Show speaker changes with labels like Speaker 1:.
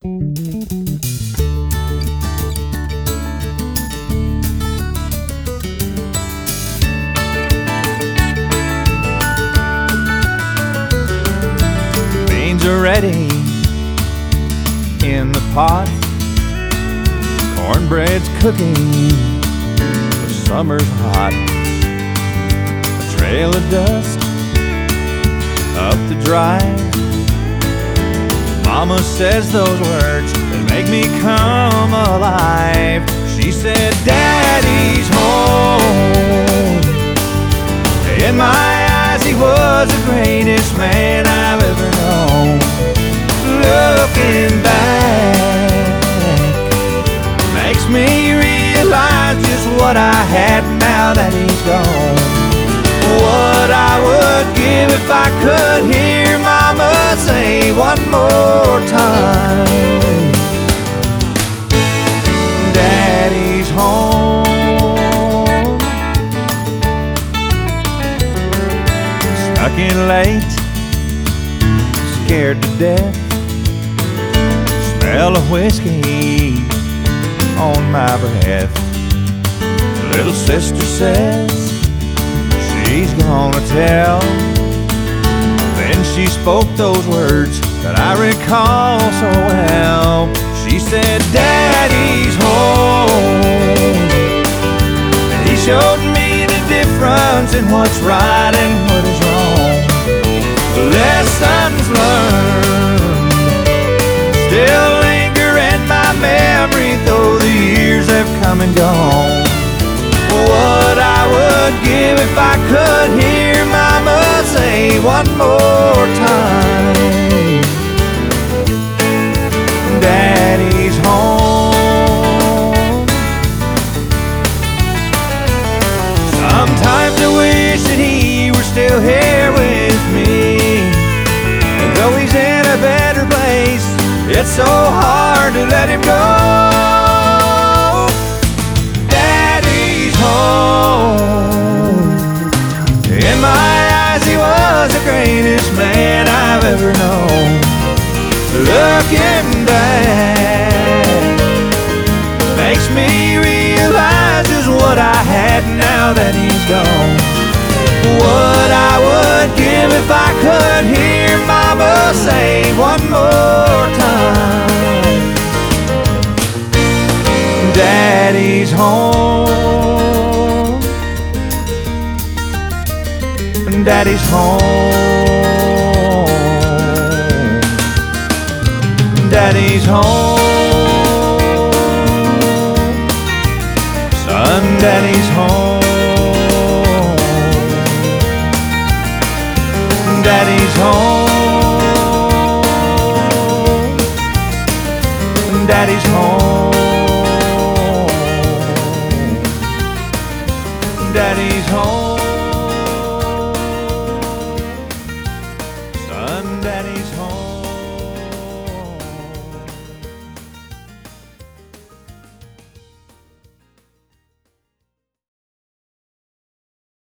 Speaker 1: Beans are ready in the pot, cornbread's cooking, the summer's hot. A trail of dust up the drive. Mama says those words that make me come alive. She said, Daddy's home. In my eyes he was the greatest man I've ever known. Looking back makes me realize just what I had now that he's gone. What I would give if I could hear Mama say one more time, Daddy's home. Snuck in late, scared to death, smell of whiskey on my breath. Little sister says she's gonna tell. Then she spoke those words that I recall so well. She said, Daddy's home. And he showed me the difference in what's right and what is wrong. Lessons learned still linger in my memory, though the years have come and gone. What I would give if I could hear Mama say one more time, Daddy's home. Sometimes I wish that he were still here with me, and though he's in a better place, it's so hard to let him go. In my eyes he was the greatest man I've ever known. Looking back makes me realize just what I had now that he's gone. What I would give if I could hear Mama say one more time, Daddy's home. Daddy's home. Daddy's home. Son, Daddy's home. Daddy's home. Daddy's home. Daddy's home.